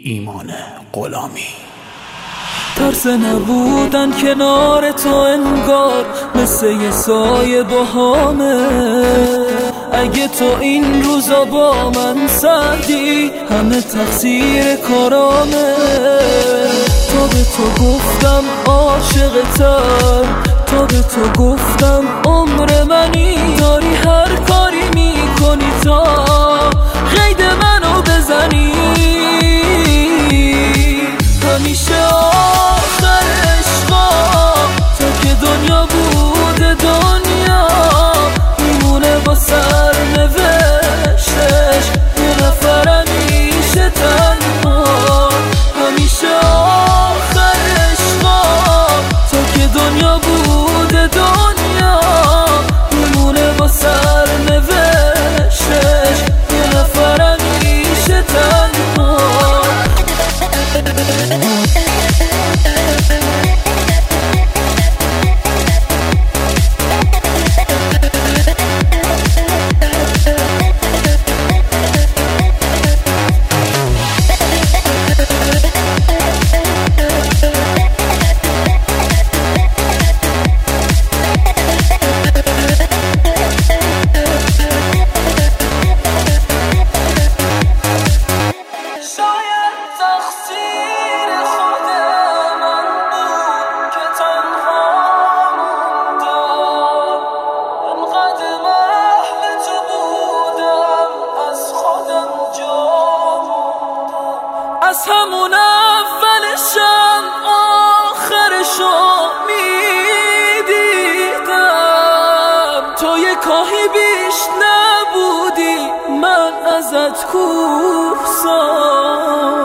ایمان غلامی. ترس نبودن کنار تو انگار مثل یه سایه باهامه. اگه تو این روزا با من سردی همه تقصیر کارامه. تا به تو گفتم عاشقتم، تا به تو گفتم عمر منی. داری هر کاری میکنی تا قید منو بزنی. همیشه آخر عشقا تو که دنیا بوده دنیا میمونه با سرنوشتش. یه نفر همیشه تنها. همیشه آخر عشقا تو که دنیا بوده دنیا میمونه با سرنوشتش. یه نفر همیشه تنها. از همون اولشم آخرشو میدیدم. تو یه کاهی بیش نبودی من ازت کوفسام.